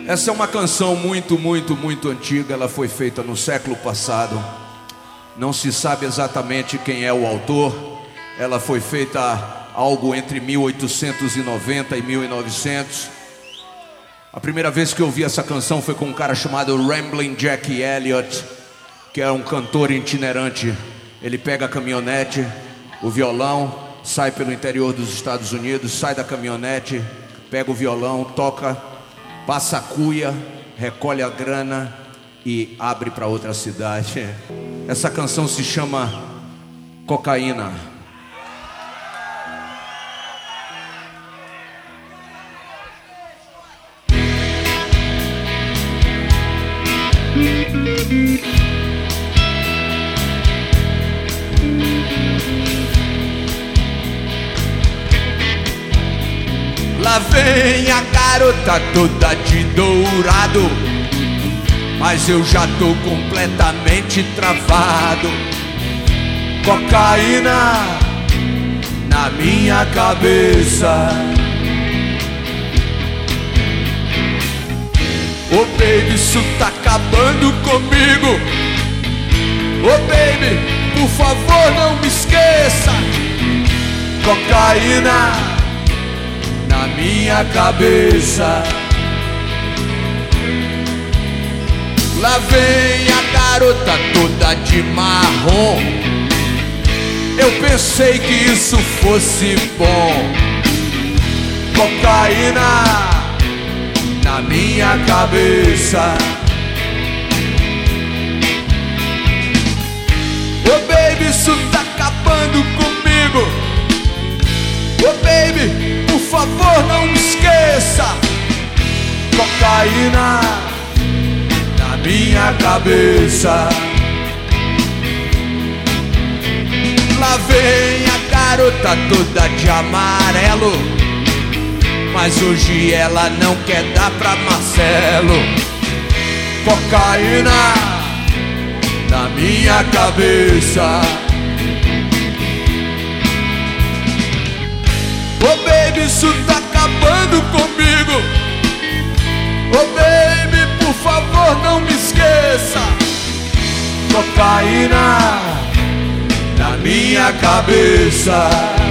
Essa é uma canção muito antiga. Ela foi feita no século passado. Não se sabe exatamente quem é o autor. Ela foi feita algo entre 1890 e 1900. A primeira vez que eu ouvi essa canção foi com um cara chamado Ramblin' Jack Elliott, que é um cantor itinerante. Ele pega a caminhonete, o violão, sai pelo interior dos Estados Unidos, sai da caminhonete, pega o violão, toca, passa a cuia, recolhe a grana e abre para outra cidade. Essa canção se chama Cocaína. Lá vem a garota toda de dourado, mas eu já tô completamente travado. Cocaína na minha cabeça. Oh baby, isso tá acabando comigo. Oh baby, por favor não me esqueça. Cocaína na minha cabeça. Lá vem a garota toda de marrom. Eu pensei que isso fosse bom. Cocaína na minha cabeça. Oh baby, isso tá acabando comigo. Oh baby, por favor não me esqueça. Cocaína na minha cabeça. Lá vem a garota toda de amarelo, mas hoje ela não quer dar pra Marcelo. Cocaína na minha cabeça. Oh baby, isso tá acabando comigo. Oh baby, por favor não me esqueça. Cocaína na minha cabeça.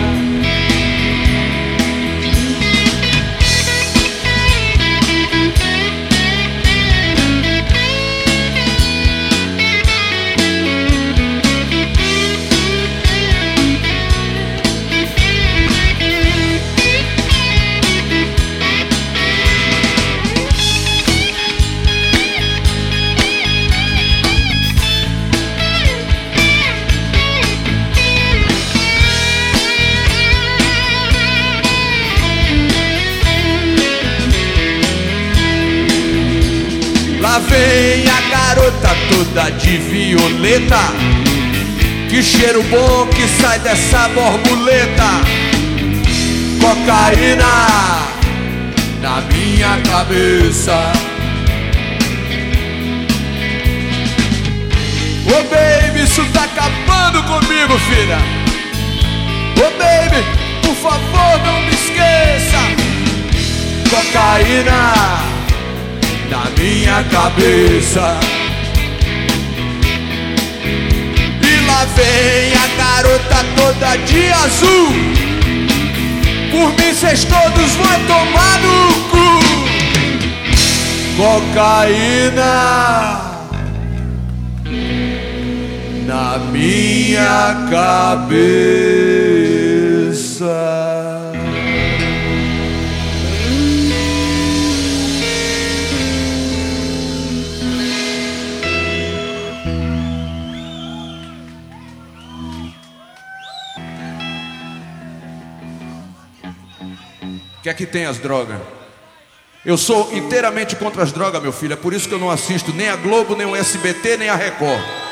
Lá vem a garota toda de violeta. Que cheiro bom que sai dessa borboleta. Cocaína na minha cabeça. Oh baby, isso tá acabando comigo, filha. Oh baby, por favor não me esqueça. Cocaína na minha cabeça. E lá vem a garota toda de azul. Por mim cês todos vão tomar no cu. Cocaína na minha cabeça. Que é que tem as drogas? Eu sou inteiramente contra as drogas, meu filho. É por isso que eu não assisto nem a Globo, nem o SBT, nem a Record.